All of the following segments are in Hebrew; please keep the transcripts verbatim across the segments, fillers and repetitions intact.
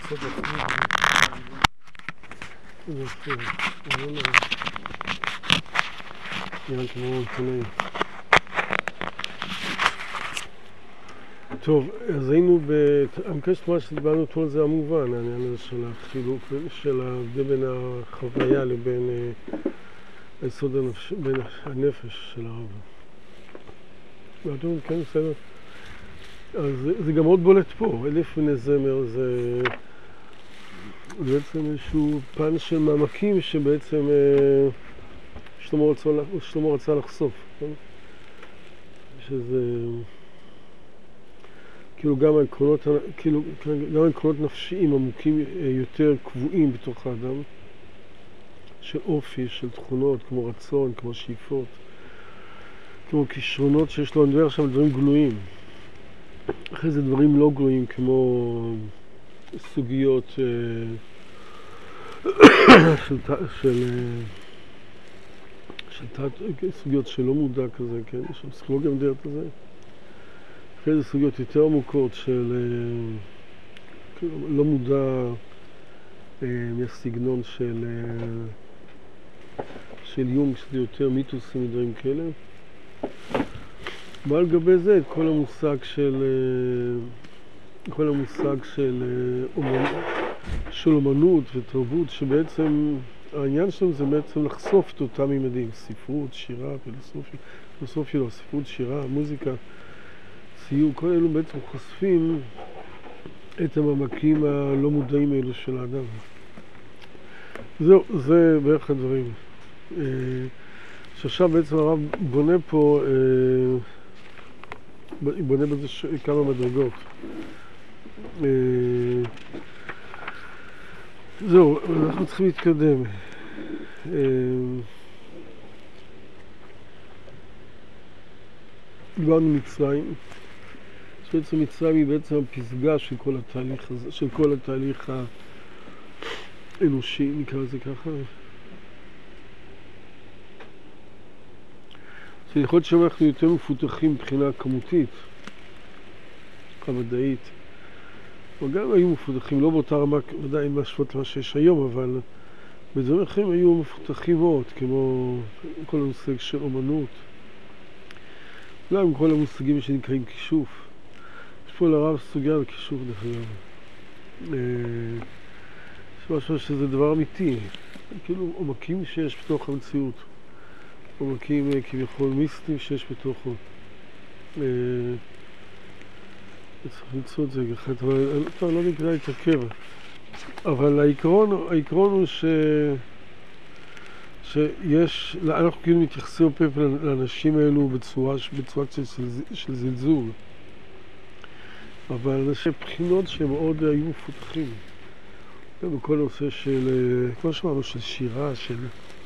קצת עצמי. זה יפה, זה לא נראה כמו עיתונאי. טוב, אז היינו ב... אני מקווה מה שדיברנו אתמול זה המובן, העניין הזה של החילוק, של ההבדל בין החוויה לבין היסוד הנפש, בין הנפש של הרב. ואתם כן, בסדר. אז זה גם מאוד בולט פה, אלף מיני זמר זה בעצם איזשהו פן של מעמקים שבעצם שלמה רצה, שלמה רצה לחשוף, כן? שזה כאילו גם העקרונות, כאילו גם העקרונות נפשיים עמוקים יותר קבועים בתוך האדם, של אופי, של תכונות, כמו רצון, כמו שאיפות, כמו כישרונות שיש לו, אני מדבר עכשיו על דברים גלויים. אחרי זה דברים לא גלויים כמו סוגיות של, של, של תת, סוגיות שלא מודע כזה, כן? יש שם פסיכולוגיה מדברת על זה. אחרי זה סוגיות יותר עמוקות של לא מודע מהסגנון של של יונג, שזה יותר מיתוסים ודברים כאלה. ועל גבי זה את כל המושג של כל המושג של אומנות, של אומנות ותרבות, שבעצם העניין שלנו זה בעצם לחשוף את אותם ממדים, ספרות, שירה, פילוסופיה, פילוסופיה לא, ספרות, שירה, מוזיקה, ציור, כל אלו בעצם חושפים את המעמקים הלא מודעים האלו של האדם. זהו, זה בערך הדברים. שעכשיו בעצם הרב בונה פה, בונה בזה כמה מדרגות. זהו, אנחנו צריכים להתקדם. דיברנו מצרים, שבעצם מצרים היא בעצם הפסגה של כל התהליך הזה, של כל התהליך האנושי, נקרא לזה ככה. שיכול להיות שאנחנו יותר מפותחים מבחינה כמותית, המדעית, וגם היו מפותחים, לא באותה רמה, ודאי עם השוואות למה שיש היום, אבל בדברים אחרים היו מפותחים מאוד, כמו כל המושג של אומנות, גם כל המושגים שנקראים כישוף. יש פה לרב סוגיה על כישוף דרך אגב. יש משהו שזה דבר אמיתי, כאילו עומקים שיש בתוך המציאות. עומקים כביכול מיסטיים שיש בתוכו. צריך למצוא את זה אחת, אבל לא נקרא להתעכב. אבל העיקרון, העיקרון הוא ש... שיש, אנחנו כאילו מתייחסים הרבה לאנשים האלו בצורה, בצורה של, של זלזול. אבל אנשי בחינות שהם מאוד היו מפותחים. בכל נושא של, כמו שאמרנו, של שירה, של...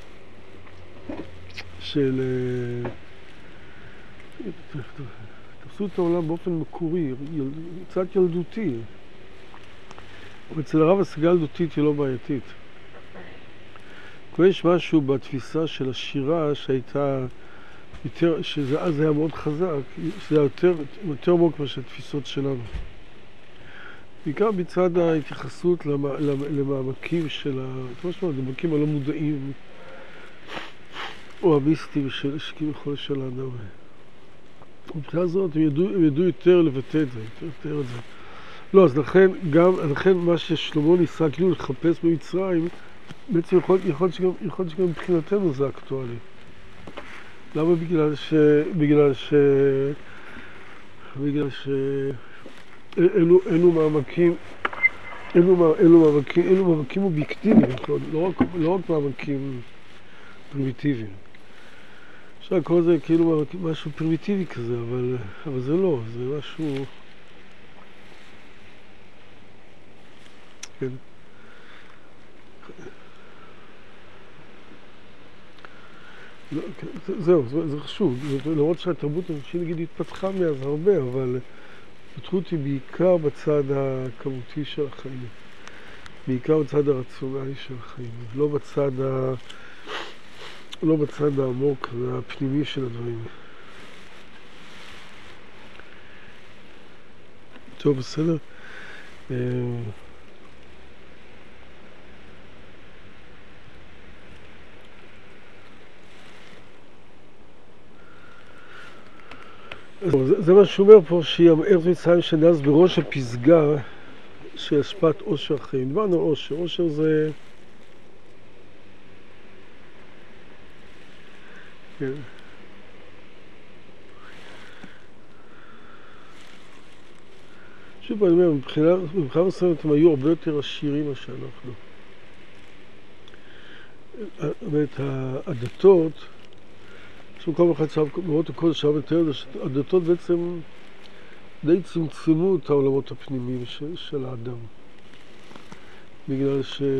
של תפסו את העולם באופן מקורי, קצת ילדותי. אצל הרב השגה ילדותית היא לא בעייתית. יש משהו בתפיסה של השירה שהייתה יותר, שזה אז היה מאוד חזק, שזה היה יותר, יותר עמוק מאשר התפיסות שלנו. בעיקר בצד ההתייחסות למעמקים של ה... כמו שאמרת, למעמקים הלא מודעים, או המיסטים של כביכול של האדם. מבחינה הזאת הם ידעו, הם ידעו יותר לבטא את זה, יותר לתאר את זה. לא, אז לכן גם, לכן מה ששלמה ניסה כאילו לחפש במצרים, בעצם יכול, יכול שגם, יכול שגם מבחינתנו זה אקטואלי. למה? בגלל ש... בגלל ש... בגלל ש... אלו, אלו מעמקים, אלו, אלו מעמקים, אלו מעמקים אובייקטיביים, לא רק, לא רק מעמקים פרימיטיביים. עכשיו כל זה כאילו משהו פרימיטיבי כזה, אבל, אבל זה לא, זה משהו... כן. לא, זהו, זה, זה חשוב. למרות שהתרבות האנושית נגיד התפתחה מאז הרבה, אבל התפתחות היא בעיקר בצד הכמותי של החיים. בעיקר בצד הרציונלי של החיים, לא בצד ה... לא בצד העמוק והפנימי של הדברים. טוב, בסדר? זה, זה מה שהוא אומר פה, שהיא ארץ מצרים שנז בראש הפסגה של השפעת עושר החיים. דיברנו על עושר, עושר זה... כן. שוב אני אומר, מבחינה, מבחינה מסוימת הם היו הרבה יותר עשירים מה שאנחנו. ואת הדתות, יש מקום אחד שם, במות הקודש שם יותר, הדתות בעצם די צמצמו את העולמות הפנימיים של, של האדם. בגלל ש...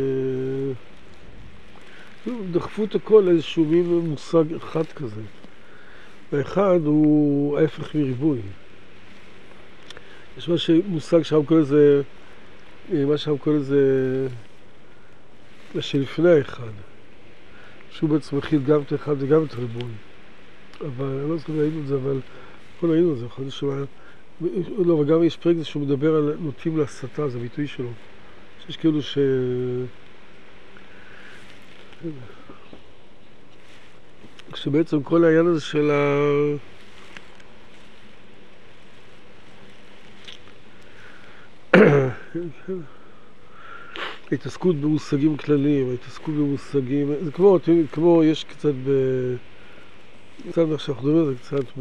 דחפו את הכל לאיזשהו מין מושג אחד כזה. והאחד הוא ההפך מריבוי. יש מה שמושג שם כל איזה, מה שם כל איזה, מה שלפני האחד. שהוא בעצם מכיל גם את האחד וגם את הריבוי. אבל, אני לא זוכר ראינו את זה, אבל כל ראינו את זה, יכול להיות שמה... לא, אבל גם יש פרק זה שהוא מדבר על נוטים להסתה, זה הביטוי שלו. שיש כאילו ש... שבעצם כל העניין הזה של ה... ההתעסקות במושגים כלליים, ההתעסקות במושגים... זה כמו, כמו יש קצת ב... קצת שאנחנו מדברים על זה קצת ב...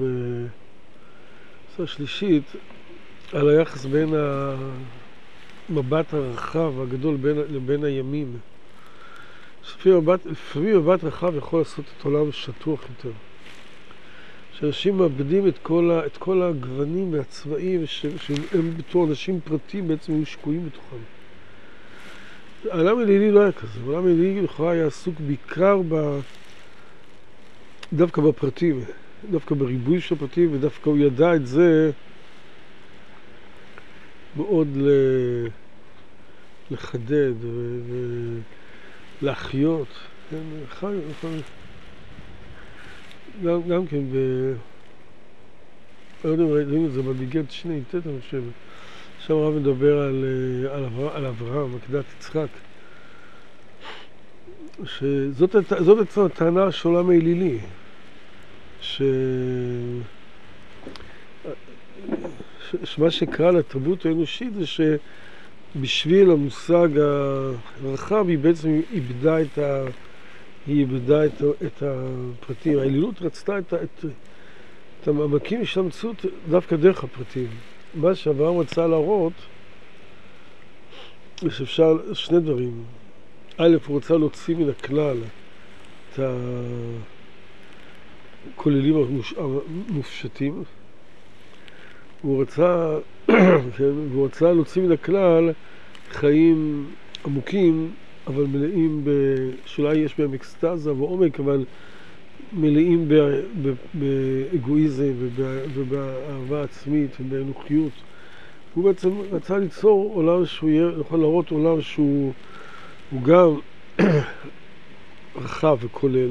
שלישית, על היחס בין המבט הרחב הגדול בין, לבין הימים. לפעמים מבט, לפעמים מבט רחב יכול לעשות את עולם שטוח יותר. שאנשים מאבדים את כל, ה, את כל הגוונים והצבעים שהם בתור אנשים פרטיים בעצם היו שקועים בתוכם. העולם הלילי לא היה כזה, העולם הלילי לכאורה היה עסוק בעיקר ב... דווקא בפרטים, דווקא בריבוי של הפרטים, ודווקא הוא ידע את זה מאוד ל... לחדד ולהחיות. כן, חי, חי. גם, גם כן, ב... לא יודע אם ראינו את זה בביגד שני, תת, אני חושב. שם הרב מדבר על, על, אברהם, על אברהם, עקדת יצחק. שזאת זאת הטענה של עולם האלילי. ש... שמה שקרה לתרבות האנושית זה שבשביל המושג הרחב היא בעצם איבדה את, ה... היא איבדה את, את הפרטים. האלילות רצתה את, את... את המעמקים של המציאות דווקא דרך הפרטים. מה שאברהם רצה להראות זה שאפשר שני דברים. א', הוא רצה להוציא מן הכלל את ה... כוללים המופשטים. הוא רצה, כן, והוא רצה להוציא מן הכלל חיים עמוקים, אבל מלאים, ב, שאולי יש בהם אקסטזה ועומק, אבל מלאים באגואיזם ובאהבה עצמית ובאנוכיות. הוא בעצם רצה ליצור עולם שהוא יהיה, יכול להראות עולם שהוא גם רחב וכולל,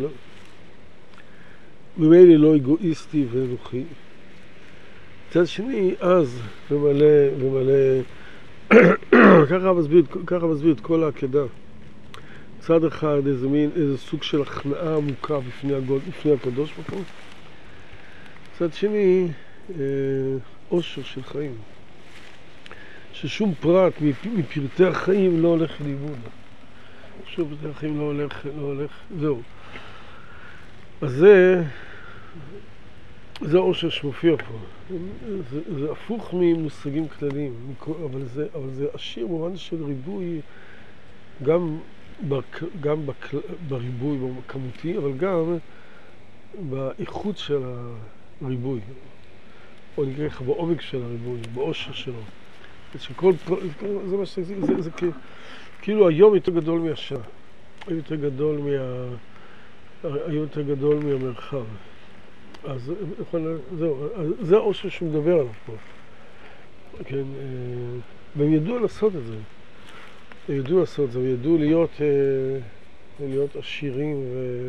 ממילא לא אגואיסטי ואנוכי. מצד שני, אז, ומלא, ומלא, ככה מסביר, ככה מסביר את כל העקדה. מצד אחד, איזה מין, איזה סוג של הכנעה עמוקה בפני, הגוד, בפני הקדוש ברוך הוא. מצד שני, עושר של חיים. ששום פרט מפרטי החיים לא הולך לאיבוד. שום פרטי החיים לא הולך, לא הולך, זהו. אז זה, זה העושר שמופיע פה. זה, זה הפוך ממושגים כלליים, אבל זה, אבל זה עשיר במובן של ריבוי, גם, בק, גם בק, בריבוי בכמותי, אבל גם באיכות של הריבוי, או נקרא לך בעומק של הריבוי, בעושר שלו. שכל, זה מה שזה, זה, זה כאילו היום יותר גדול מהשעה, היום יותר גדול מה... היום יותר גדול מהמרחב. אז זהו, זה העושר שהוא מדבר עליו פה. כן, והם ידעו לעשות את זה. הם ידעו לעשות את זה, הם ידעו להיות, להיות עשירים ו...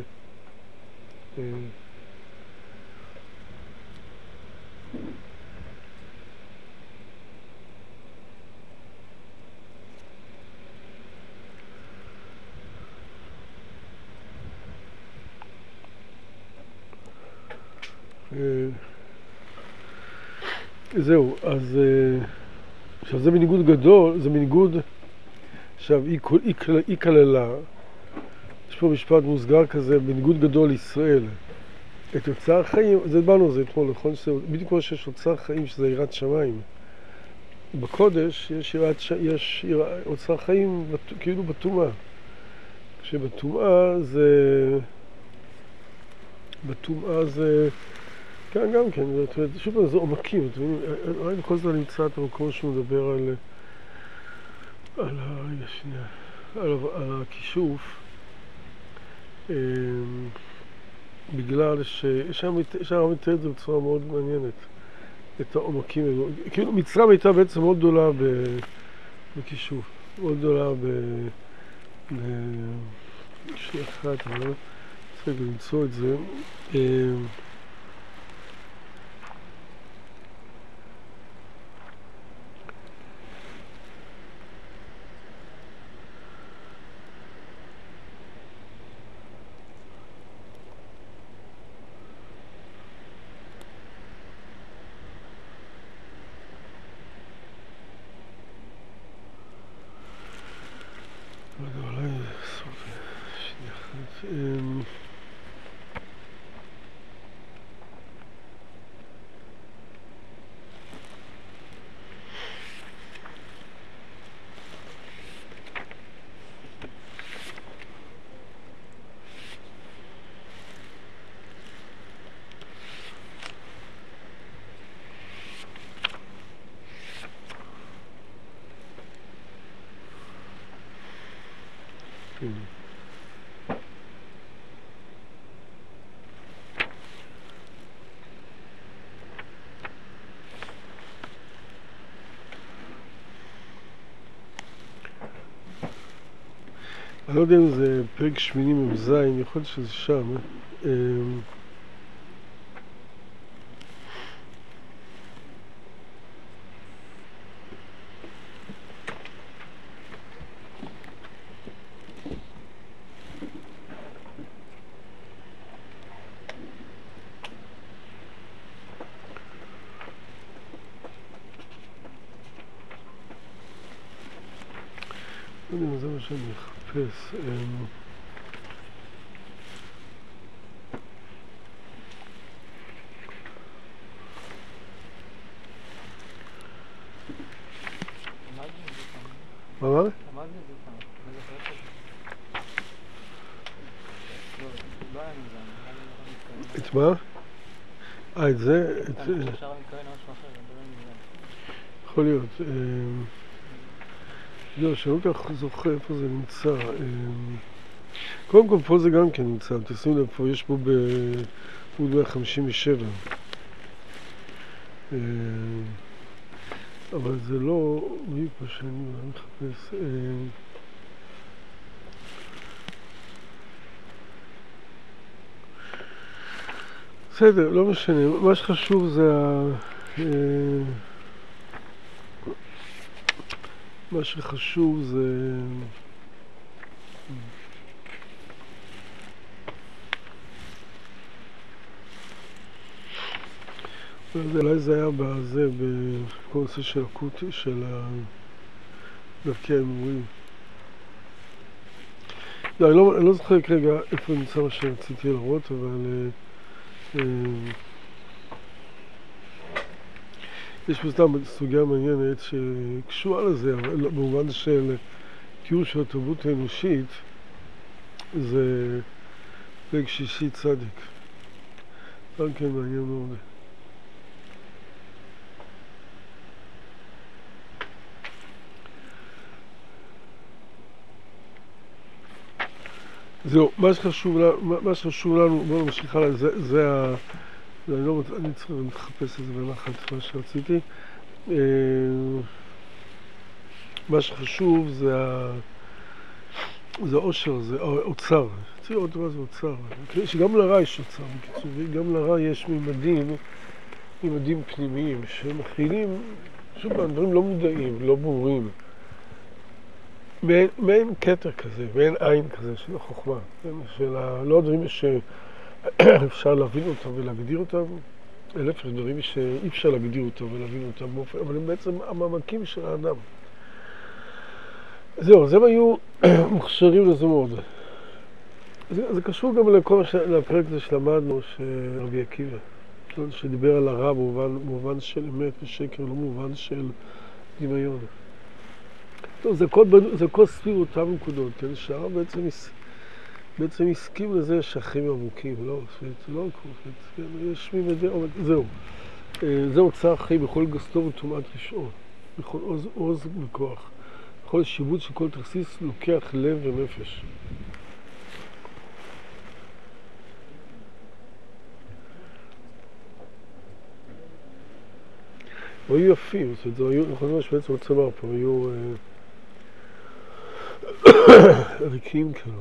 זהו, אז עכשיו זה בניגוד גדול, זה בניגוד, עכשיו היא כללה, יש פה משפט מוסגר כזה, בניגוד גדול לישראל. את אוצר חיים, זה דיברנו על זה אתמול, נכון? בדיוק כמו שיש אוצר חיים שזה יראת שמיים. בקודש יש, יראת, יש ירא, אוצר חיים כאילו בטומאה. כשבטומאה זה... בטומאה זה... כן, גם כן, שוב פעם זה עומקים, אתם מבינים, רק בכל זאת נמצא את המקום שהוא מדבר על... על ה... רגע שנייה, על, על הכישוף. בגלל ששם מתאר את זה בצורה מאוד מעניינת, את העומקים האלו. כאילו מצרים הייתה בעצם מאוד גדולה בכישוף, מאוד גדולה ב... שנייה אחת, אבל צריך למצוא את זה. אני לא יודע אם זה פרק שמיני ממזין, יכול להיות שזה שם. לא יודע אם זה מה שאני מחפש. מה מה? את מה? אה, את זה? יכול להיות. לא, שאני לא כך זוכר איפה זה נמצא. קודם כל פה זה גם כן נמצא, תשימו לב פה, יש פה בעמוד מאה חמישים ושבע. אבל זה לא בדיוק מה שאני מחפש. בסדר, לא משנה. מה שחשוב זה ה... מה שחשוב זה... אולי זה היה בזה, בכל נושא של הקוטי, של דווקא האמורים. לא, אני לא, אני לא זוכר כרגע איפה נמצא מה שרציתי לראות, אבל... יש פה סתם סוגיה מעניינת שקשורה לזה, אבל במובן של תיאור של התרבות האנושית, זה פרק שישי צדיק. גם כן מעניין מאוד. זהו, מה שחשוב לנו, מה שחשוב לנו, בואו נמשיך הלאה, זה, זה ה... אני לא רוצה, אני צריך לחפש את זה בנחת, מה שרציתי. מה שחשוב זה ה... זה עושר, זה אוצר. צריך לראות מה זה אוצר. שגם לרע יש אוצר, בקיצור, גם לרע יש ממדים, ממדים פנימיים, שמכילים, שוב פעם, דברים לא מודעים, לא ברורים. מעין קטר כזה, מעין עין כזה של החוכמה, של ה... לא דברים שאפשר להבין אותם ולהגדיר אותם, להפך, דברים שאי אפשר להגדיר אותם ולהבין אותם באופן, אבל הם בעצם המעמקים של האדם. זהו, אז הם היו מוכשרים לזה מאוד. זה, זה קשור גם לכל הפרק הזה שלמדנו, שרבי עקיבא, שדיבר על הרע במובן, במובן של אמת ושקר, לא במובן של דמיון. טוב, זה הכל, זה הכל סביב אותם נקודות, כן? שהרב בעצם, בעצם הסכים לזה שהחיים עמוקים, לא? זה לא הכל, כן? יש ממדי, זהו. זה אוצר החיים בכל גסותו וטומאת רשעו, בכל עוז, עוז וכוח. בכל שיבוט של כל תכסיס לוקח לב ונפש. הם היו יפים, זאת אומרת, היו, נכון מה שבעצם רוצה לומר פה, היו ריקים כאלו.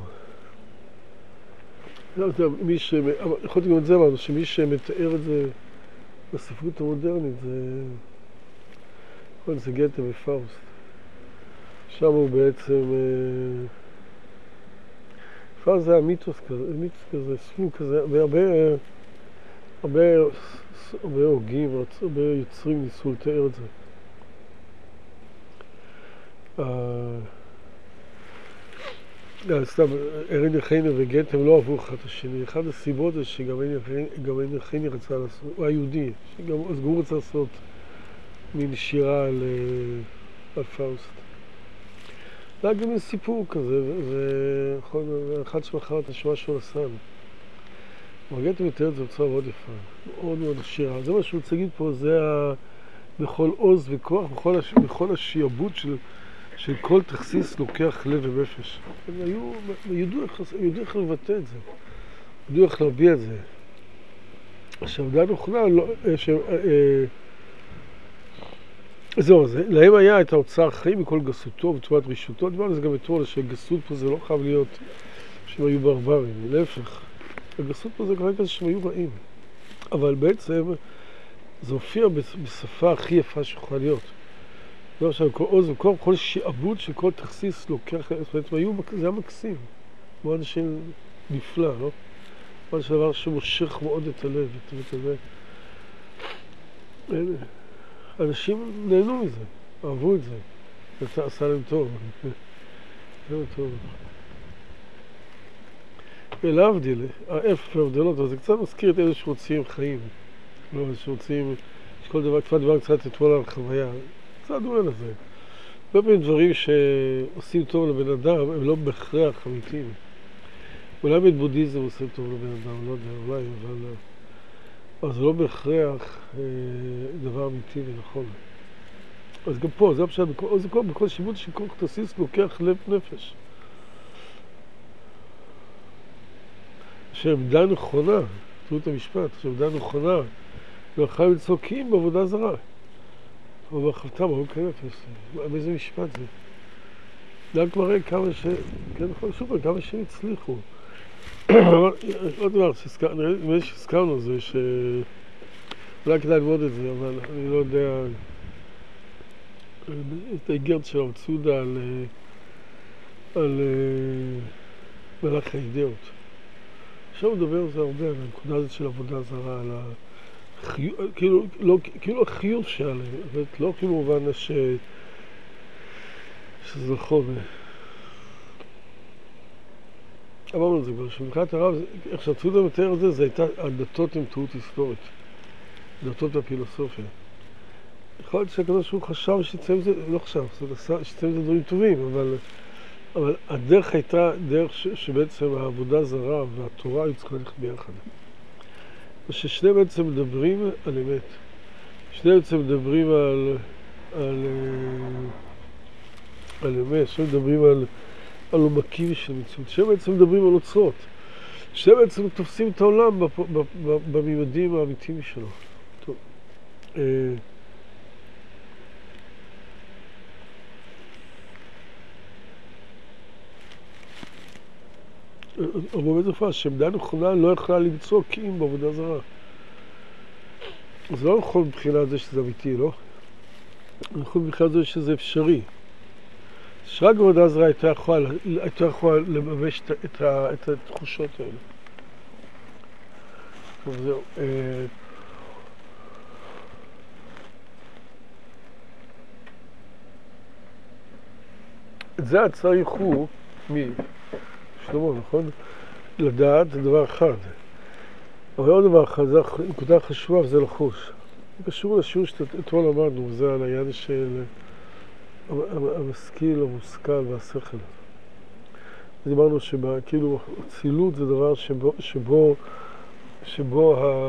לא יודע, מי ש... יכולתי גם את זה אמרנו, שמי שמתאר את זה בספרות המודרנית, זה... נכון, זה גתה ופאוסט. שם הוא בעצם... פאוסט זה המיתוס כזה, מיתוס כזה, ספור כזה, והרבה... הרבה... הרבה הוגים, הרבה יוצרים ניסו לתאר את זה. סתם, ערן יחייני וגתה הם לא אהבו אחד השני. אחד הסיבות זה שגם ערן יחייני רצה לעשות, הוא היה יהודי, אז גם הוא רצה לעשות מין שירה על פאוסט. זה היה גם מין סיפור כזה, ואחד שמחר את השמה של הסן. גתה מתאר את זה בצורה מאוד יפה, מאוד מאוד שירה. זה מה שהוא רוצה להגיד פה, זה בכל עוז וכוח, בכל השיעבוד של... שכל תכסיס לוקח לב ונפש. הם היו, ידעו איך לבטא את זה, ידעו איך להביע את זה. עכשיו, דעה נכונה, זהו, להם היה את האוצר החיים מכל גסותו וטומאת רשעותו. דיברנו על זה גם אתמול, שגסות פה זה לא חייב להיות שהם היו ברברים, להפך. הגסות פה זה כרגע שהם היו רעים. אבל בעצם זה הופיע בשפה הכי יפה שיכולה להיות. לא עכשיו, כל עוז וכוח, כל שעבוד שכל תכסיס לוקח, זאת אומרת, היו, זה היה מקסים. מאוד של נפלא, לא? מאוד של דבר שמושך מאוד את הלב, את זה. אנשים נהנו מזה, אהבו את זה. זה עשה להם טוב. זה טוב. ולהבדיל, האף והבדלות, זה קצת מזכיר את אלה שרוצים חיים. לא, שרוצים, שכל דבר, כבר דבר קצת אתמול על חוויה. קצת דומה לזה. לא בין דברים שעושים טוב לבן אדם, הם לא בהכרח אמיתיים. אולי בין בודהיזם עושים טוב לבן אדם, לא יודע, אולי, אבל... אבל זה לא בהכרח אה, דבר אמיתי ונכון. אז גם פה, זה הפשט, בכל, זה כל, בכל שיבוד שכל תכסיס לוקח לב נפש. שעמדה נכונה, תראו המשפט, שעמדה נכונה, לא יכולה למצוא קיים בעבודה זרה. אבל בחבטם, הוא כאלה, באיזה משפט זה? זה רק מראה כמה ש... כן, נכון, שוב, כמה שהם הצליחו. עוד דבר, נראה לי שהזכרנו זה ש... אולי כדאי ללמוד את זה, אבל אני לא יודע... את האיגרת של המצודה על... על... מלאך האידאות. עכשיו הוא מדבר על זה הרבה, על הנקודה הזאת של עבודה זרה, על ה... כאילו, לא, כאילו החיוב שעליהם, לא כאילו מובן ש... שזה נכון. אמרנו את זה כבר, שמבחינת הרב, איך שהצעודה מתאר את זה, זה הייתה, הדתות הן טעות היסטורית. דתות והפילוסופיה. יכול להיות שהקדוש הוא חשב שיצא עם זה, לא חשב, שיצא עם זה דברים טובים, אבל, אבל הדרך הייתה דרך ש, שבעצם העבודה זרה והתורה היו צריכה ללכת ביחד. ששני בעצם מדברים על אמת. שני בעצם מדברים על, על, על אמת, שני מדברים על, על עומקים של מציאות. שני בעצם מדברים על אוצרות. שני בעצם תופסים את העולם בממדים האמיתיים שלו. טוב. אבל באמת הופעה, שעמדה נכונה לא יכולה למצוא קיים בעבודה זרה. זה לא נכון מבחינת זה שזה אמיתי, לא? נכון מבחינת זה שזה אפשרי. שרק עבודה זרה הייתה יכולה, הייתה יכולה לממש את, את, את התחושות האלה. טוב, זהו. את זה צריך הוא, מי? שלמה, נכון? לדעת זה דבר אחד. אבל עוד דבר אחד, זו נקודה חשובה וזה לחוש. זה קשור לשיעור שאתמול למדנו, זה על העניין של המשכיל, המושכל והשכל. דיברנו שכאילו הצילות זה דבר שבו, שבו, שבו ה...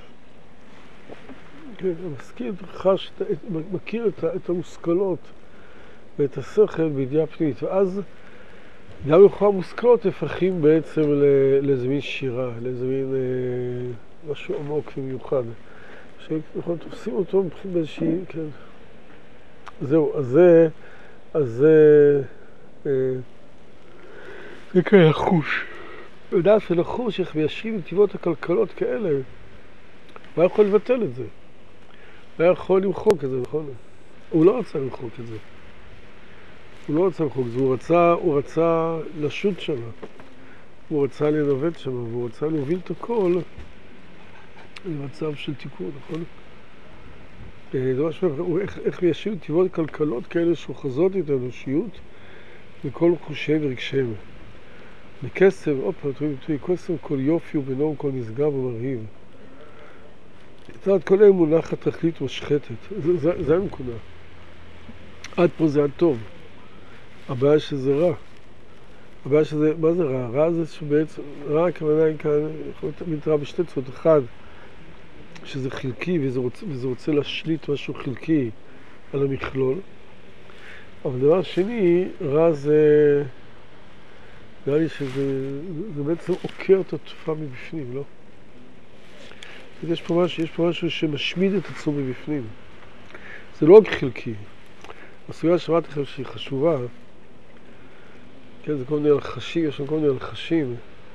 כן, המשכיל חש, מכיר את, את המושכלות ואת השכל בידיעה פנימית, ואז גם לכל המושכלות הפכים בעצם לאיזה מין שירה, לאיזה מין אה, משהו עמוק ומיוחד. שאנחנו תופסים אותו מבחינת באיזושהי, כן. זהו, אז זה, אז זה, אה, זה כאלה לחוש. לדעת ולחוש איך מיישרים נתיבות הכלכלות כאלה, הוא היה יכול לבטל את זה. הוא היה יכול למחוק את זה, נכון? הוא לא רצה למחוק את זה. הוא לא רצה למחוק את זה, הוא רצה, הוא רצה לשוט שם. הוא רצה לנווט שם, והוא רצה להוביל את הכל למצב של תיקון, נכון? זה משהו, איך, איך מיישרים נתיבות כלכלות כאלה שוחזות את האנושיות בכל חושיהם ורגשיהם. בקסם, עוד פעם, תראי, תראי, קסם כל יופי ובנום כל נשגב ומרהיב. זאת אומרת, כל היום מונחת תכלית משחטת. זה, זה, זה הנקודה. עד פה זה הטוב. הבעיה שזה רע. הבעיה שזה, מה זה רע? רע זה שבעצם, רע הכוונה היא כאן, יכול להיות רע בשתי צורות. אחד, שזה חלקי וזה רוצה, וזה רוצה להשליט משהו חלקי על המכלול. אבל דבר שני, רע זה, נראה לי שזה זה בעצם עוקר את התופעה מבפנים, לא? יש פה משהו, יש פה משהו שמשמיד את עצמו מבפנים. זה לא רק חלקי. הסוגיה שמעתי לכם שהיא חשובה, כן, זה כל מיני הלחשים, יש לנו כל מיני הלחשים.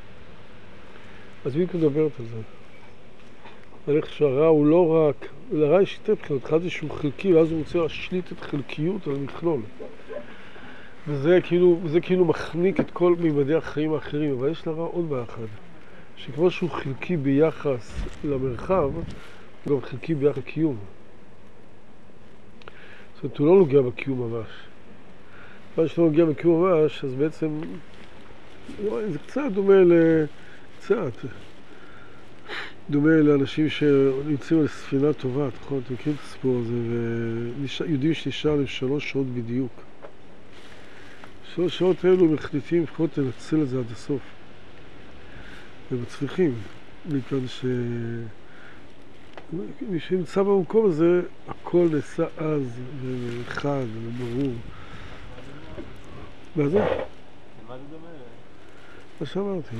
אז מי מדברת על זה? על איך שהרע הוא לא רק, לרע יש שתי בחינות, אחד זה שהוא חלקי, ואז הוא רוצה להשליט את חלקיות על המכלול. וזה כאילו, וזה כאילו מחניק את כל מימדי החיים האחרים, אבל יש לרע עוד בעיה אחת. שכמו שהוא חלקי ביחס למרחב, הוא גם חלקי ביחס לקיום. זאת אומרת, הוא לא נוגע בקיום ממש. מה שלא נוגע בקיום ממש, אז בעצם, זה קצת דומה לקצת, דומה לאנשים שנמצאים על ספינה טובה, נכון? אתם מכירים את הסיפור הזה, ויודעים שנשאר להם שלוש שעות בדיוק. שלוש שעות האלו מחליטים לפחות לנצל את זה עד הסוף. ומצליחים, מכאן ש... מי שנמצא במקום הזה, הכל נעשה אז וחד וברור. מה זה? מה זה דומה? מה שאמרתי.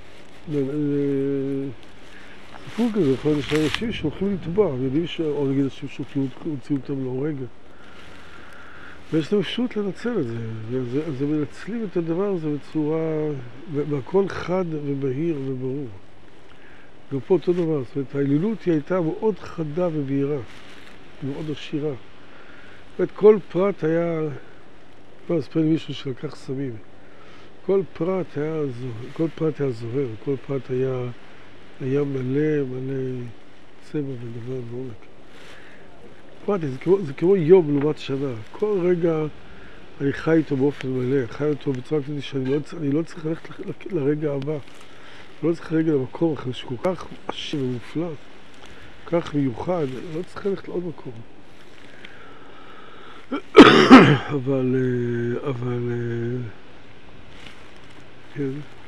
סיפור כזה, יכול להיות שאנשים שהולכים לטבוע, יודעים ש... או נגיד אנשים שהולכים להוציא אותם להורג. ויש להם אפשרות לנצל את זה, אז הם מנצלים את הדבר הזה בצורה, והכל חד ובהיר וברור. גם פה אותו דבר, זאת אומרת, האלילות היא הייתה מאוד חדה ובהירה, מאוד עשירה. זאת אומרת, כל פרט היה, לא אספר לי מישהו שלקח סמים, כל פרט היה זוהר, כל פרט היה זוהר, כל פרט היה, היה מלא, מלא צבע ודבר ועומק. פרטי, זה כמו, זה כמו יום לעומת שנה. כל רגע אני חי איתו באופן מלא, חי איתו בצורה כזאת שאני לא, אני לא צריך ללכת לרגע הבא. אני לא צריך לרגע למקום אחר שכל כך עשיר ומופלא, כל כך מיוחד, אני לא צריך ללכת לעוד מקום. אבל, אבל, כן.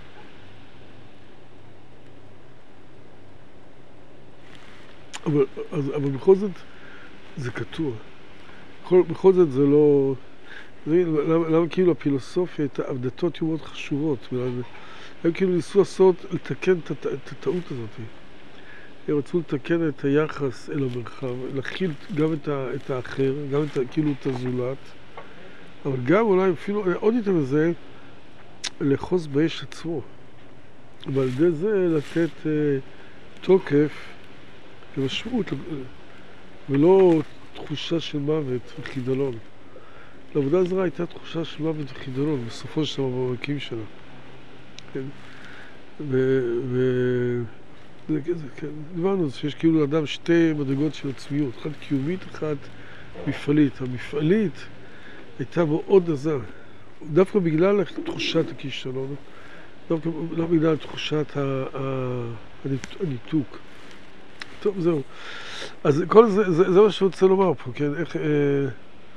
אבל, אז, אבל בכל זאת, זה קטוע. בכל, בכל זאת זה לא... זה, למה, למה כאילו הפילוסופיה, את העבדתות היו מאוד חשובות. הם כאילו ניסו לעשות, לתקן את, את, את הטעות הזאת. הם רצו לתקן את היחס אל המרחב, להכיל גם את, ה, את האחר, גם את, כאילו את הזולת, אבל גם אולי אפילו, עוד יותר מזה, לחוס באש עצמו. ועל ידי זה לתת uh, תוקף למשמעות, ולא תחושה של מוות וחידלון. לעבודה הזרה הייתה תחושה של מוות וחידלון, בסופו של דבר במקים שלה. כן? ו... ו... זה, זה, כן. דיברנו שיש כאילו לאדם שתי מדרגות של עצמיות, אחת קיומית, אחת מפעלית. המפעלית הייתה מאוד עזה, דווקא בגלל תחושת הכישלון, דווקא לא בגלל תחושת הניתוק. טוב, זהו. אז כל זה, זה, זה מה שאני רוצה לומר פה, כן? איך, אה,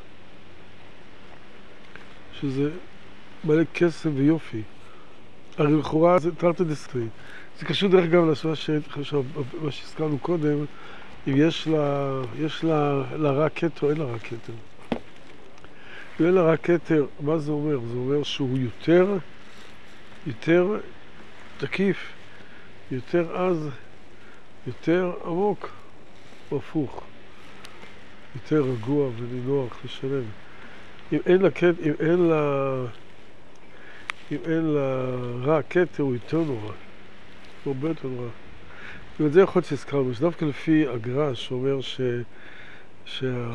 שזה מלא קסם ויופי. הרי לכאורה זה תרתי דסתרי. זה קשור דרך גם לשמה מה שהזכרנו קודם, אם יש לה, יש לה, לה רק כתר או אין לה רק כתר. אם אין לה רק כתר, מה זה אומר? זה אומר שהוא יותר, יותר תקיף, יותר עז, יותר עמוק, או הפוך, יותר רגוע ונינוח ושלם. אם אין לה כתר, אם אין לה, אם אין לה רע כתר, הוא יותר נורא. הוא הרבה יותר נורא. ואת זה יכול להיות שהזכרנו, שדווקא לפי הגר"א שאומר ש... שה...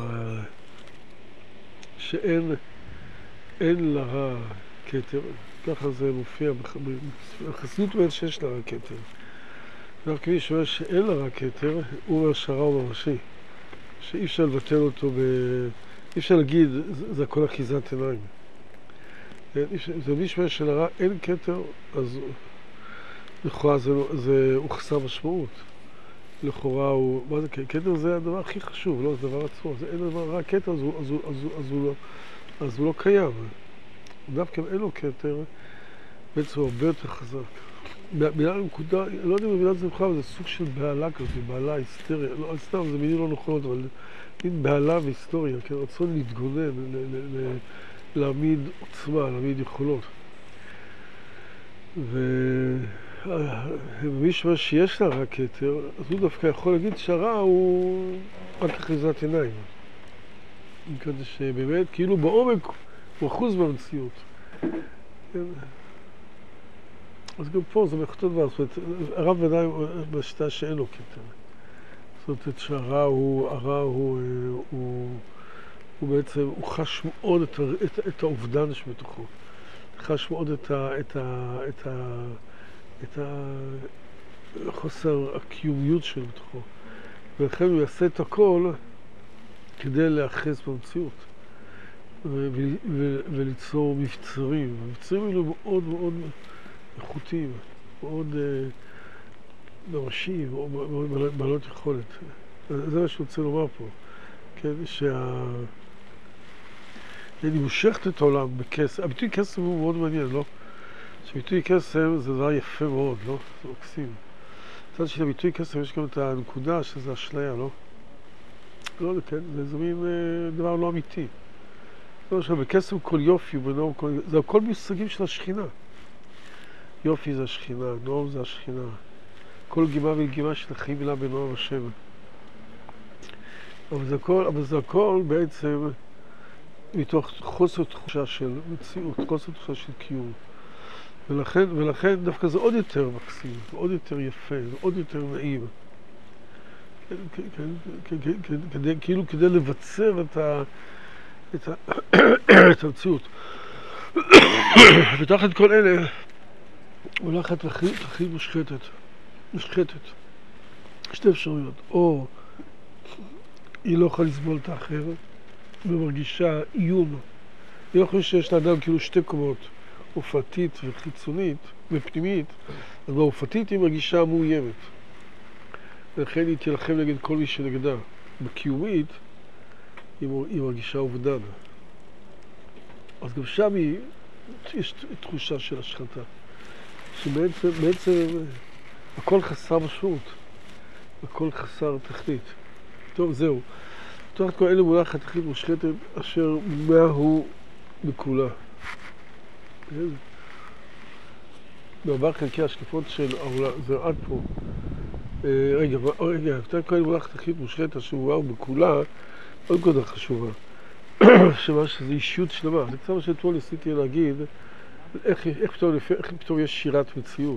שאין אין לה רע כתר, ככה זה מופיע בחסידות אומרת שיש לה רע כתר. דווקא מי שאומר שאין לה רע כתר, הוא אומר שהרע הוא ממשי. שאי אפשר לבטל אותו, ב... אי אפשר להגיד, זה, זה הכל אחיזת עיניים. זה מי שאומר שלרע אין כתר, אז לכאורה זה, זה, הוא חסר משמעות. לכאורה הוא, מה זה, כתר זה הדבר הכי חשוב, לא, זה דבר עצמו. זה אין דבר רע כתר, אז הוא, אז הוא, אז הוא, אז הוא, לא, אז הוא לא קיים. דווקא אם אין לו כתר, בעצם הוא הרבה יותר חזק. בגלל נקודה, לא יודע אם בגלל זה בכלל, זה סוג של בעלה כזאת, בעלה, היסטריה, לא, סתם, זה מילים לא נכונות, אבל מין בעלה והיסטוריה, כן, רצון להתגונן, ל, ל, ל, להעמיד עוצמה, להעמיד יכולות. ומי שאומר שיש לה רק כתר, אז הוא דווקא יכול להגיד שהרע הוא רק אחיזת עיניים. כדי שבאמת, כאילו בעומק הוא אחוז במציאות. אז גם פה זה מחתות דבר, זאת אומרת, הרב ודאי בשיטה שאין לו כתר. זאת אומרת, שהרע הוא, הרע הוא, הוא, הוא בעצם, הוא חש מאוד את, את, את האובדן שבתוכו. חש מאוד את ה, את ה, את ה, את החוסר הקיומיות שלו בתוכו. ולכן הוא יעשה את הכל כדי להאחז במציאות. ו- ו- ו- וליצור מבצרים. המבצרים האלו מאוד מאוד איכותיים, מאוד מרשים, מאוד, מאוד בעלות יכולת. זה מה שאני רוצה לומר פה. כן, שה... אני מושכת את העולם בכסף. הביטוי כסף הוא מאוד מעניין, לא? שביטוי כסף זה דבר יפה מאוד, לא? זה מקסים. מצד שני, הביטוי כסף יש גם את הנקודה שזה אשליה, לא? לא, כן, זה מין דבר לא אמיתי. לא, עכשיו, בכסף כל יופי, בנועם כל... זה הכל מושגים של השכינה. יופי זה השכינה, נועם זה השכינה. כל גימה וגימה שתחי מילה בנועם השם. אבל זה הכל, אבל זה הכל בעצם מתוך חוסר תחושה של מציאות, חוסר תחושה של קיום. ולכן, ולכן דווקא זה עוד יותר מקסים, עוד יותר יפה, עוד יותר נעים. כדי, כאילו כדי לבצר את ה... את ה... את המציאות. ותחת כל אלה הולכת הכי מושחתת, מושחתת. שתי אפשרויות, או היא לא יכולה לסבול את האחר ומרגישה איום. היא לא יכולה שיש לאדם כאילו שתי קומות, הופעתית וחיצונית ופנימית, אז בהופעתית היא מרגישה מאוימת. ולכן היא תלחם נגד כל מי שנגדה. בקיומית היא מרגישה אובדן. אז גם שם היא, יש תחושה של השחתה. שבעצם בעצם, הכל חסר משמעות. הכל חסר תכלית. טוב, זהו. תחת כל אלה מולך התכלית מושחתת אשר מהו בכולה. בארבע חלקי השקפות של העולם, זה עד פה. רגע, רגע, תחת כל אלה מולך התכלית מושחתת אשר מהו בכולה, עוד קודם חשובה. שמה שזה אישיות שלמה. זה קצת מה שאתמול ניסיתי להגיד, איך, איך, פתאום, איך פתאום יש שירת מציאות.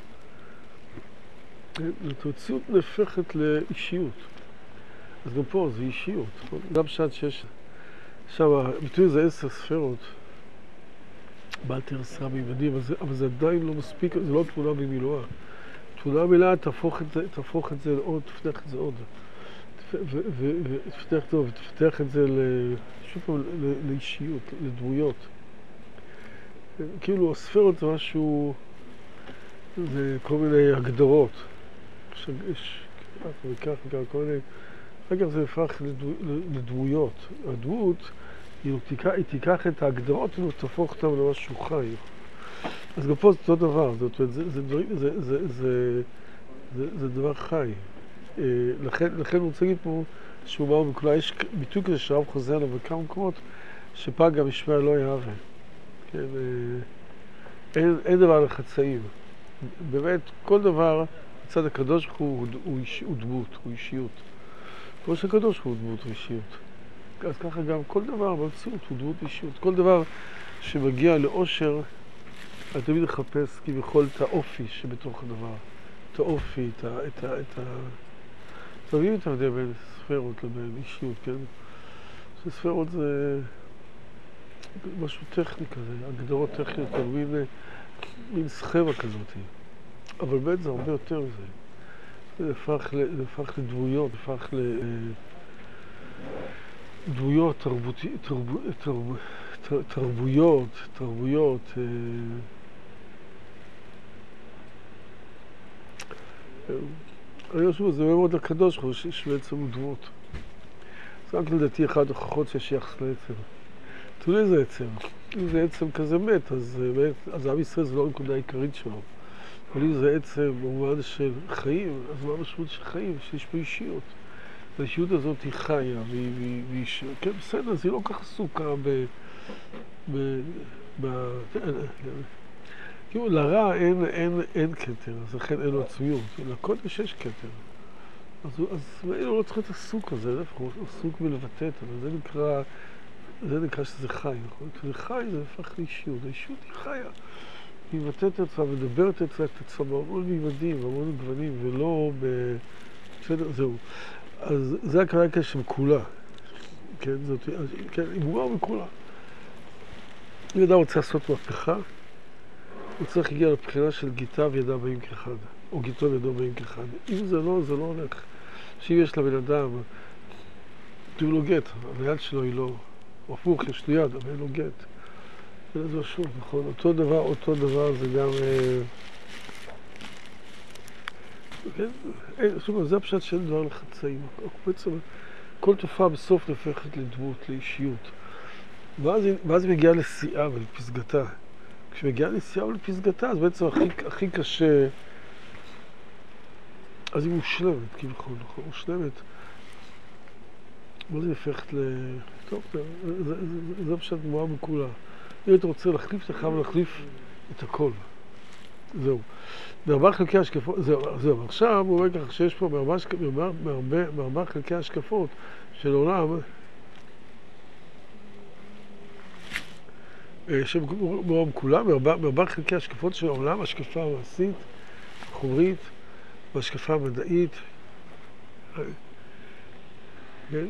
מציאות נהפכת לאישיות. אז גם פה זה אישיות. גם שעת שיש שם, הביטוי זה עשר ספרות, בעל תר עשרה מימדים, אבל, אבל זה עדיין לא מספיק, זה לא תמונה במילואה. תמונה מילאה תהפוך את זה, תהפוך את זה לעוד, תפתח את זה עוד. ותפתח את זה, ותפתח את זה שוב פעם לאישיות, לדמויות. כאילו הספירות זה משהו, זה כל מיני הגדרות. יש, וכך וגם כל מיני, אגב זה הפך לדמו, לדמויות. הדמות, היא תיקח, היא תיקח את ההגדרות ותהפוך אותם למשהו חי. אז גם פה זה אותו דבר, זאת אומרת, זה, זה, זה, זה, זה, זה, זה, זה דבר חי. לכן, לכן הוא רוצה להגיד פה שהוא אמר בכולה, יש ביטוי כזה שרב חוזר עליו בכמה מקומות, שפג המשמע לא יהווה. כן, אין, אין דבר לחצאים. באמת, כל דבר, מצד הקדוש ברוך הוא, הוא, איש, הוא דמות, הוא אישיות. כמו שהקדוש ברוך הוא דמות ואישיות. אז ככה גם כל דבר במציאות הוא דמות ואישיות. כל דבר שמגיע לאושר, אני תמיד לחפש כביכול את האופי שבתוך הדבר. את האופי, את ה... את ה... את ה... תביאו את ההבדל בין ספירות לבין אישיות, כן? ספירות זה משהו טכני כזה, הגדרות טכניות, מין, מין סכמה כזאת. אבל באמת זה הרבה יותר מזה. זה הפך, זה הפך לדמויות, הפך לדמויות תרבותי, תרב, תרב, תר, תרבויות, תרבויות. אני חושב, זה מאוד לקדוש ברוך הוא שבעצם הוא דמות. זה רק לדעתי אחד ההוכחות שיש יחס לעצם. תראו איזה עצם. אם זה עצם כזה מת, אז, אז עם ישראל זה לא הנקודה העיקרית שלו. אבל אם זה עצם במובן של חיים, אז מה המשמעות של חיים? שיש פה אישיות. האישיות הזאת היא חיה, והיא, והיא, והיא, כן, בסדר, אז היא לא כך עסוקה ב... ב... ב... כאילו, לרע אין, אין, אין כתר, אז לכן אין לו עצמיות. לקודש יש כתר. אז, אז הוא לא צריך להיות עסוק הזה, הוא עסוק בלבטא את זה. זה נקרא, זה נקרא שזה חי, נכון? כשזה חי זה הפך לאישיות. האישיות היא חיה. היא מבטאת את עצמה, מדברת את עצמה בהמון מימדים, בהמון גוונים, ולא ב... בסדר, זהו. אז זה הכוונה של כולה. כן, זאת, כן, היא ברורה בכולה. אם אדם רוצה לעשות מהפכה, הוא צריך להגיע לבחינה של גיטה וידה באים כאחד, או גיטו וידו באים כאחד. אם זה לא, זה לא הולך. שאם יש לבן אדם, תראו לו גט, אבל היד שלו היא לא, או הפוך, יש לו יד, אבל אין לו גט. זה שוב, נכון? אותו דבר, אותו דבר זה גם... כן? שוב, זה הפשט שאין דבר לחצאים. בעצם, כל תופעה בסוף נהפכת לדמות, לאישיות. ואז, ואז היא מגיעה לשיאה ולפסגתה. כשמגיעה לשיאה ולפסגתה, אז בעצם הכי, הכי קשה... אז היא מושלמת, כביכול, נכון? מושלמת. ואז היא נהפכת ל... טוב, זה, זה, זה, זה, זה פשט גמורה בכולה. אם אתה רוצה להחליף, אתה חייב להחליף את הכל. זהו. בארבע חלקי השקפות, זהו, זהו. עכשיו הוא אומר כך שיש פה בארבע, בארבע, בארבע חלקי השקפות של עולם, שברוב כולם, בארבע, בארבע חלקי השקפות של העולם, השקפה המעשית, חומרית, והשקפה המדעית. כן?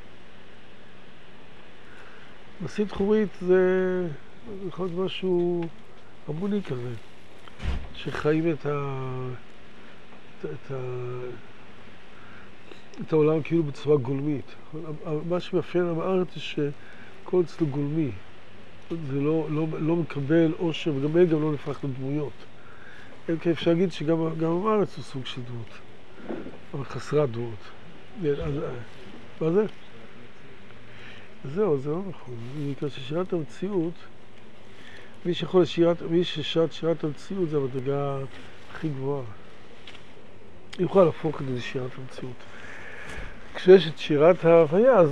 מעשית חומרית זה יכול להיות משהו המוני כזה, שחיים את ה... את ה... את העולם כאילו בצורה גולמית. מה שמאפיין עם הארץ זה שכל אצלו גולמי. זה לא, לא, לא מקבל עושר, וגם גם לא נפח לדמויות. כן, אפשר להגיד שגם גם הארץ הוא סוג של דמות, אבל חסרת דמות. אז, מה זה? זהו, זה לא נכון. בגלל ששירת המציאות, מי שיכול לשירת, מי ששרת שירת המציאות זה המדרגה הכי גבוהה. היא יכולה להפוך את זה לשירת המציאות. כשיש את שירת ההוויה, אז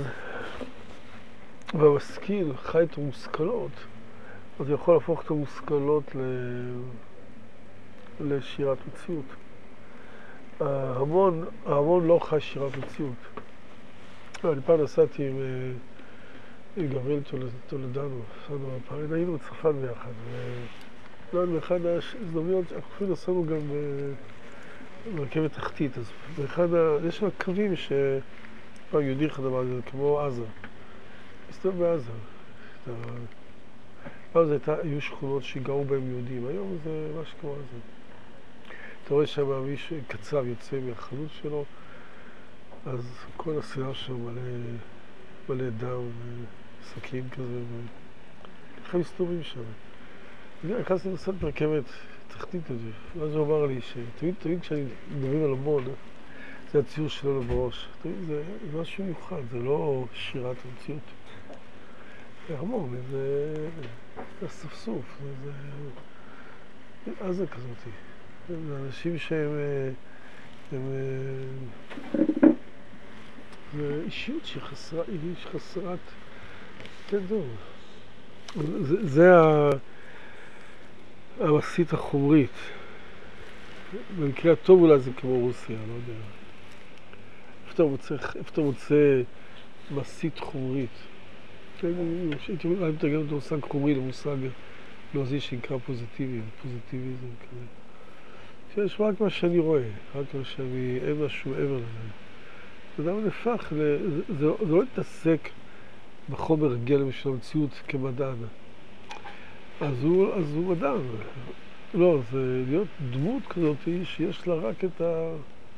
והמשכיל חי את המושכלות, אז הוא יכול להפוך את המושכלות ל... לשירת מציאות. ההמון, ההמון לא חי שירת מציאות. אני פעם נסעתי עם, עם גבריאל טולדנו, היינו בצרפת ביחד. לא, באחד ההזדמנויות, אנחנו אפילו נסענו גם ברכבת תחתית, אז באחד ה... יש שם קווים ש... פעם יהודי אחד אמר, זה כמו עזה. מסתובב בעזה. אז היו שכונות שגרו בהם יהודים, היום זה ממש כמו עזה. אתה רואה שם מישהו קצב יוצא מהחנות שלו, אז כל הסירה שם מלא, מלא דם וסכין כזה, וככה מסתובבים שם. נכנסתי לנסות ברכבת תחתית לזה, ואז הוא אמר לי שתמיד תמיד כשאני מדברים על המון, זה הציור שלנו בראש. תמיד זה משהו מיוחד, זה לא שירת המציאות. זה המון, זה אספסוף, זה עזה כזאתי. זה אנשים שהם... הם... זה אישיות שחסרה, איש חסרת תדור. זה, זה המסית החומרית. במקרה הטוב אולי זה כמו רוסיה, לא יודע. איפה אתה מוצא, איפה אתה מוצא מסית חומרית? הייתי אולי מתרגם את המושג חומרי למושג לועזי שנקרא פוזיטיבי, פוזיטיביזם כזה. שיש רק מה שאני רואה, רק מה שאני, אין משהו מעבר לזה. זה אדם נפח, זה, זה, זה לא להתעסק בחומר גלם של המציאות כמדען. אז הוא, אז הוא מדען. לא, זה להיות דמות כזאת שיש לה רק את, ה...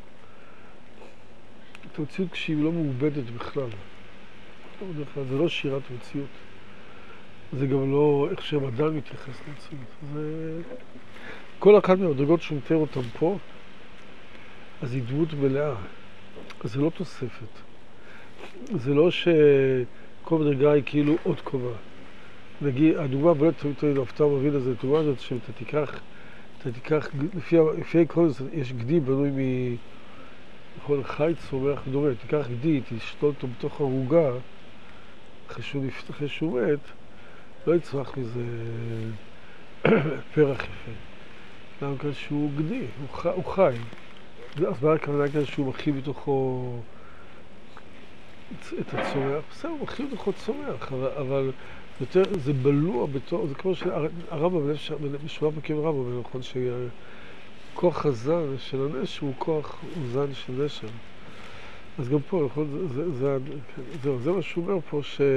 את המציאות כשהיא לא מעובדת בכלל. זה לא שירת המציאות. זה גם לא איך שהמדען מתייחס למציאות. זה... כל אחת מהמדרגות שהוא מתאר אותם פה, אז היא דמות מלאה. זה לא תוספת. זה לא שכל מדרגה היא כאילו עוד קומה. נגיד, הדוגמה באמת תמיד תמיד הפתעה מבין לזה, הדוגמה הזאת שאתה תיקח, אתה תיקח, לפי, לפי העקרון יש גדי בנוי מ... נכון, חי צומח דומה, תיקח גדי, תשתול אותו בתוך ערוגה, אחרי שהוא, אחרי שהוא מת, לא יצמח מזה פרח יפה. למה כאן שהוא גדי, הוא חי. הוא חי. אז מה הכוונה כאן שהוא מכיל בתוכו את הצומח? בסדר, הוא מכיל בתוכו צומח, אבל, אבל יותר, זה בלוע בתור, זה כמו שהרמב"ם, בשבוע פרקים הרמב"ם, נכון שכוח הזן של הנש הוא כוח זן של נשר. אז גם פה, נכון, זה, זה, זה, זה, זה מה שהוא אומר פה, ש...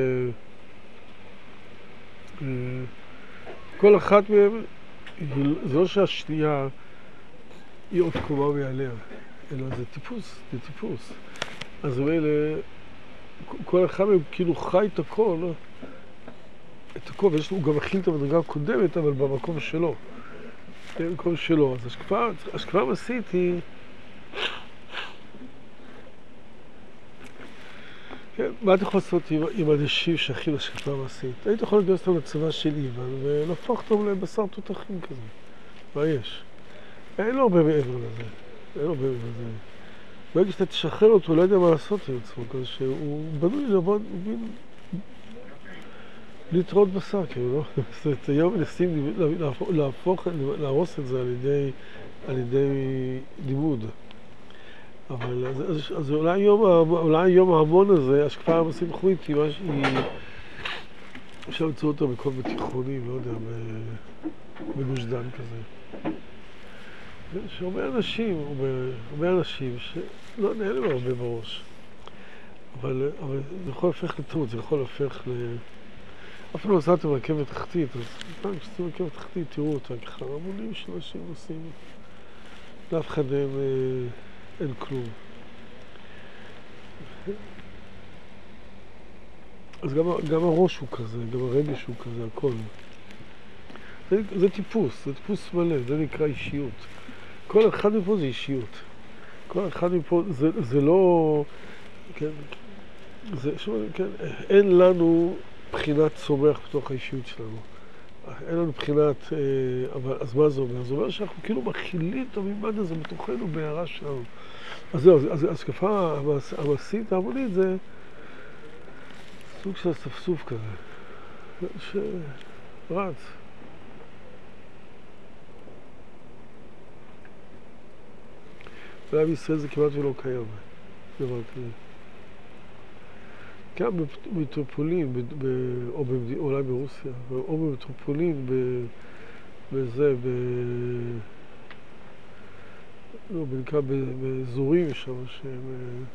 כל אחת מהם, זה לא שהשנייה היא עוד קומה מעליה, אלא זה טיפוס, זה טיפוס. אז אלה, כל אחד מהם כאילו חי את הכל, את הכל, הוא גם מכיל את המדרגה הקודמת, אבל במקום שלו. במקום שלו. אז השקפה, השקפה המסית היא... כן, מה אתה יכול לעשות עם, עם אנשים שהכינו השקפה המסית? היית יכול לגייס אותם לצבא של איוון ולהפוך אותם לבשר תותחים כזה. מה יש? אין לו הרבה מעבר לזה. אין לו הרבה מעבר לזה. ברגע שאתה תשחרר אותו, הוא לא יודע מה לעשות עם עצמו, כזה שהוא בנוי לעבוד, להתראות בשר, כאילו, לא? זאת אומרת, היום מנסים להפוך, להרוס את זה על ידי, על ידי לימוד. אבל אז, אז אולי היום, אולי היום ההמון הזה, השקפה המסית חומרית, היא מה שהיא... אפשר למצוא אותה בכל בתיכונים, לא יודע, בגוש דן כזה. שהרבה אנשים, הרבה אנשים שלא נהנה להם הרבה בראש. אבל, אבל זה יכול להפך לטעות, זה יכול להפך ל... אף פעם לא עשיתם רכבת תחתית, אז פעם כשאתם רכבת תחתית, תראו אותה ככה, המונים של אנשים עושים. לאף אחד אין, אין כלום. אז גם, גם הראש הוא כזה, גם הרגש הוא כזה, הכל. זה, זה טיפוס, זה טיפוס מלא, זה נקרא אישיות. כל אחד מפה זה אישיות. כל אחד מפה זה, זה לא... כן, זה, שמה, כן, אין לנו בחינת צומח בתוך האישיות שלנו. אין לנו בחינת... אה, אבל, אז מה זה אומר? זה אומר שאנחנו כאילו מכילים את המימד הזה בתוכנו בהערה שלנו. אז זהו, אז השקפה המסית ההמונית זה סוג של ספסוף כזה, שרץ. בעם ישראל זה כמעט ולא קיים, דבר כזה. גם במטרופולין, או אולי ברוסיה, או במטרופולין, בזה, ב... לא, בנקרא באזורים שם שהם...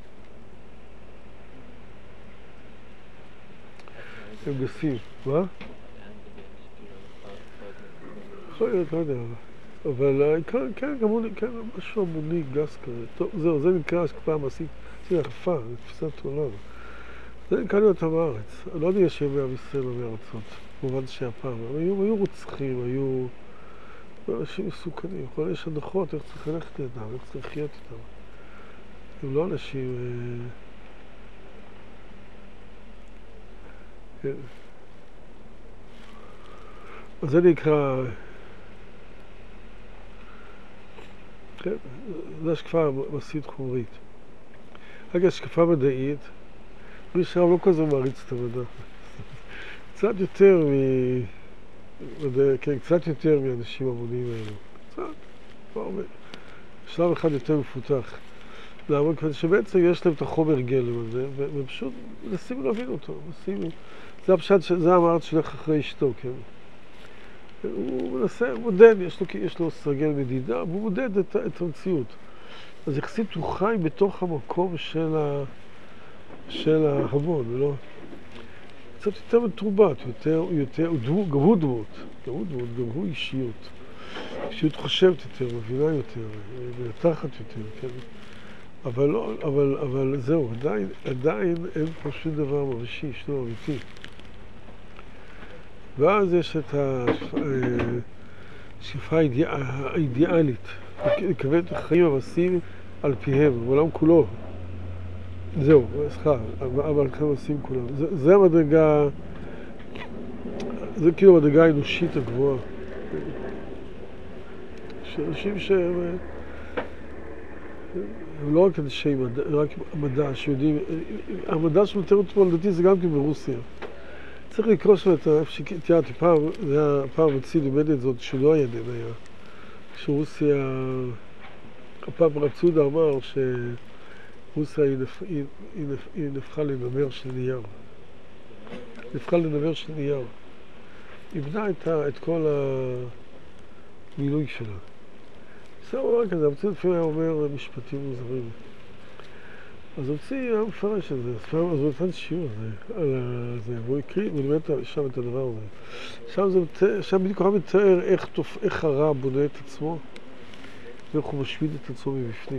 הם גסים. מה? יכול להיות, לא יודע. אבל כן, גם משהו המוני גס כזה. טוב, זהו, זה נקרא השקפה המסית. זה יפה, זה תפיסת עולם. זה נקרא להיות עם הארץ. לא יודע שימי עם ישראל ומי ארצות. במובן שהיה פעם. הם היו, היו רוצחים, היו אנשים מסוכנים. כל יש הדרכות, איך צריך ללכת לידם, איך צריך לחיות איתם. הם לא אנשים... כן. אז זה נקרא... כן, זו השקפה מעשית חומרית. רגע, השקפה מדעית, מי שרב לא כזה מעריץ את המדע. קצת יותר מ... כן, קצת יותר מאנשים המוניים האלו. קצת, לא הרבה. שלב אחד יותר מפותח. למה? שבעצם יש להם את החומר גלם הזה, ופשוט מנסים להבין אותו. מנסים... זה הפשט, זה המעט שלך אחרי אשתו, כן? הוא מנסה, הוא מודד, יש לו, יש לו סרגל מדידה, והוא מודד את, את המציאות. אז יחסית הוא חי בתוך המקום של, ה, של ההמון, לא? קצת יותר מתורבת, יותר, יותר, דמו, גם הוא דמות, גם הוא דמות, גם הוא אישיות. אישיות חושבת יותר, מבינה יותר, מנתחת יותר, כן? אבל לא, אבל, אבל זהו, עדיין, עדיין אין פה שום דבר ממשי, שום אמיתי. ואז יש את השאיפה האידיאלית, לקבל את החיים המעשיים על פיהם, בעולם כולו. זהו, סליחה, אבל החיים המעשיים כולם. זה, זה המדרגה, זה כאילו המדרגה האנושית הגבוהה. שאנשים שהם, הם לא רק אנשי מדע, רק המדע שיודעים, המדע שמתאר אותו לדעתי זה גם כן ברוסיה. צריך לקרוא שם את איפה שתיארתי פעם, זה היה פעם מציא לימד את זאת שלא היה דין היה. כשרוסיה, הפעם רב צודה אמר שרוסיה היא, נפ, היא, היא, נפ, היא נפחה לנמר של נייר. נפחה לנמר של נייר. היא בנה את, את כל המילוי שלה. זה הוא אמר כזה, המציא לפעמים היה אומר משפטים מוזרים. אז המציא היה מפרש את זה, אז פעם אז הוא נתן שיעור הזה, על זה, והוא הקריא, הוא לימד שם את הדבר הזה. שם, זה, שם בדיוק הוא מתאר איך, איך הרע בונה את עצמו, ואיך הוא משמיד את עצמו מבפנים.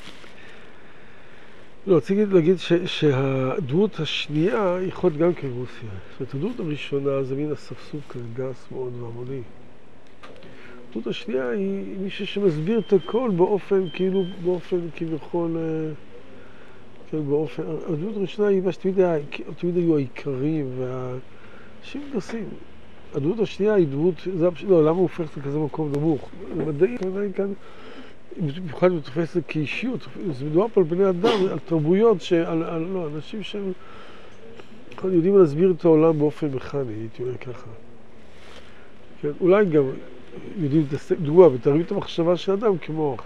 לא, רציתי להגיד ש, שהדמות השנייה היא יכולת גם כרוסיה. זאת אומרת, הדמות הראשונה זה מין אספסוף כזה גס מאוד והמוני. הדמות השנייה היא מישהו שמסביר את הכל באופן, כאילו, באופן כביכול... באופן, הדמות הראשונה היא מה שתמיד היה, תמיד היו העיקרים והאנשים גסים. הדמות השנייה היא דמות, זה, לא, למה הוא הופך לכזה מקום נמוך? זה מדעי, מדעי כאן, במיוחד הוא תופס את זה כאישיות, זה מדובר פה על בני אדם, על תרבויות, שעל, על, לא, אנשים שהם יודעים להסביר את העולם באופן מכני, הייתי אומר ככה. כן, אולי גם יודעים דוגמה, ותראו את המחשבה של אדם כמוח.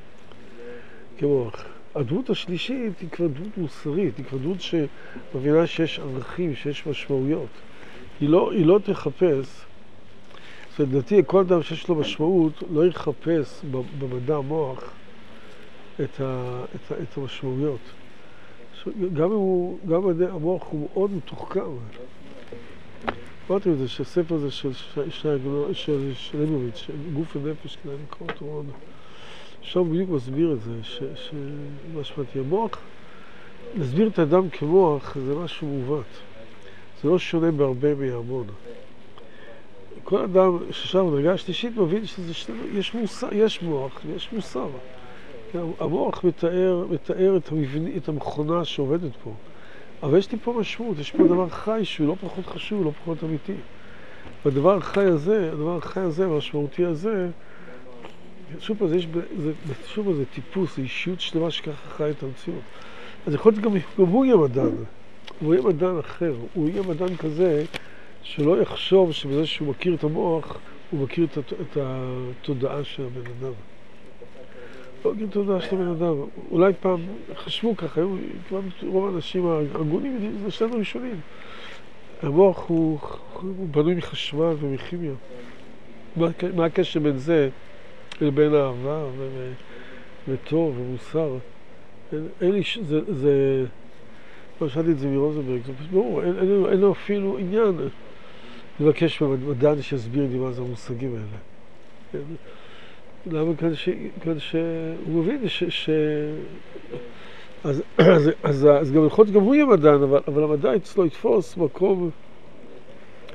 כמוח. הדמות השלישית היא כבר דמות מוסרית, היא כבר דמות שמבינה שיש ערכים, שיש משמעויות. היא לא, היא לא תחפש, זאת אומרת, לדעתי, כל אדם שיש לו משמעות לא יחפש במדע המוח את, ה, את, ה, את המשמעויות. גם אם הוא, גם המוח הוא מאוד מתוחכם. אמרתי את זה, שהספר הזה של ליבוביץ', גוף ונפש, כדי לקרוא אותו מאוד. שם בדיוק מסביר את זה, שמה שמעתי, המוח, להסביר את האדם כמוח זה משהו מובט. זה לא שונה בהרבה מההמון. כל אדם ששם בדרגה השלישית מבין שיש מוסר, יש מוח ויש מוסר. המוח מתאר, מתאר את, המבני, את המכונה שעובדת פה. אבל יש לי פה משמעות, יש פה דבר חי שהוא לא פחות חשוב, לא פחות אמיתי. והדבר החי הזה, הדבר החי הזה, המשמעותי הזה, שוב פה, זה, זה, שוב פה, זה טיפוס, זה אישיות שלמה שככה חי את המציאות. אז יכול להיות גם, גם הוא יהיה מדען, הוא יהיה מדען אחר, הוא יהיה מדען כזה שלא יחשוב שבזה שהוא מכיר את המוח, הוא מכיר את, את התודעה של הבן אדם. לא מכיר את התודעה של הבן אדם. אולי פעם חשבו ככה, היו כבר רוב האנשים הגונים, זה שלנו ראשונים. המוח הוא, הוא בנוי מחשמל ומכימיה. מה, מה הקשר בין זה לבין אהבה וטוב ומוסר? אין, אין לי, זה, זה, לא שאלתי את זה מרוזנברג, זה פשוט ברור, אין, אין, אין לו אפילו עניין לבקש במדען שיסביר לי מה זה המושגים האלה. אין, למה? כאן ש, כאן שהוא מבין ש, ש... אז, אז, אז, אז גם יכול להיות, גם הוא יהיה מדען, אבל, אבל המדע אצלו יתפוס מקום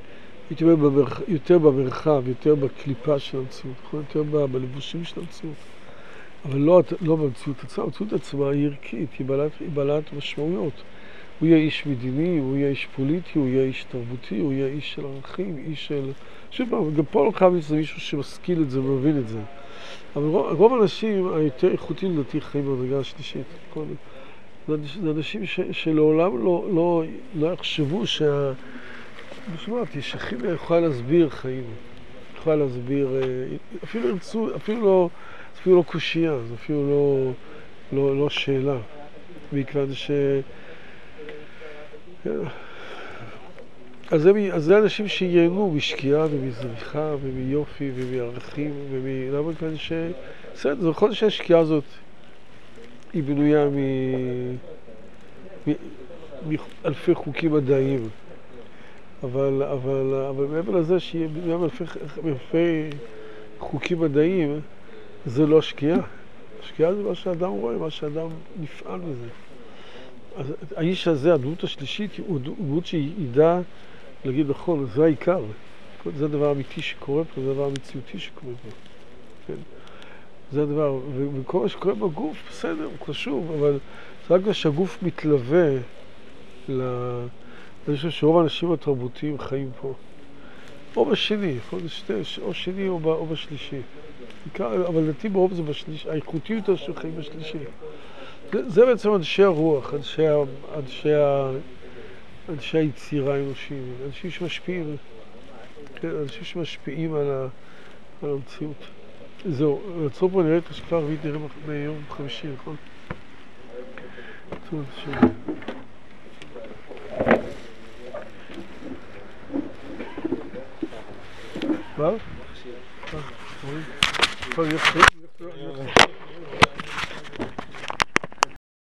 הייתי אומר במרח... יותר במרחב, יותר בקליפה של המציאות, יותר ב... בלבושים של המציאות. אבל לא, לא במציאות עצמה, המציאות עצמה היא ערכית, היא בעלת, היא בעלת משמעויות. הוא יהיה איש מדיני, הוא יהיה איש פוליטי, הוא יהיה איש תרבותי, הוא יהיה איש של ערכים, איש של... שוב פעם, גם פה לא חייב להיות מישהו שמשכיל את זה ומבין את זה. אבל רוב, רוב האנשים היותר איכותיים לדעתי חיים במדרגה השלישית. זה אנשים ש, שלעולם לא, לא, לא יחשבו שה... שמעתי, שכימיה יכולה להסביר חיים, יכולה להסביר, אפילו ירצו, אפילו לא, אפילו לא קושייה, זה אפילו לא, לא, לא שאלה. מכיוון ש... אז זה, אז זה אנשים שיהנו משקיעה ומזריחה ומיופי ומערכים ומ... למה מכיוון ש... בסדר, זה יכול להיות שהשקיעה הזאת היא בנויה מ... מאלפי חוקים מדעיים. אבל, אבל, אבל מעבר לזה שיהיה בנויה מאלפי, מאלפי חוקים מדעיים, זה לא השקיעה. השקיעה זה מה שאדם רואה, מה שאדם נפעל בזה. אז האיש הזה, הדמות השלישית, הוא דמות שידע להגיד נכון, זה העיקר. זה הדבר האמיתי שקורה פה, זה הדבר המציאותי שקורה פה. כן? זה הדבר, וכל מה שקורה בגוף, בסדר, הוא חשוב, אבל זה רק שהגוף מתלווה ל... אני חושב שרוב האנשים התרבותיים חיים פה. או בשני, או שני או, או בשלישי. אבל לדעתי ברוב זה בשלישי, האיכותיות של חיים בשלישי. זה, זה בעצם אנשי הרוח, אנשי, אנשי, אנשי היצירה האנושיים, אנשים שמשפיעים, כן, אנשים שמשפיעים על, ה, על המציאות. זהו, נעצור פה נראה את השקפה הרביעית נראה ביום חמישי, נכון? טוב, שוב. מה? טוב, יפה, יפה, יפה.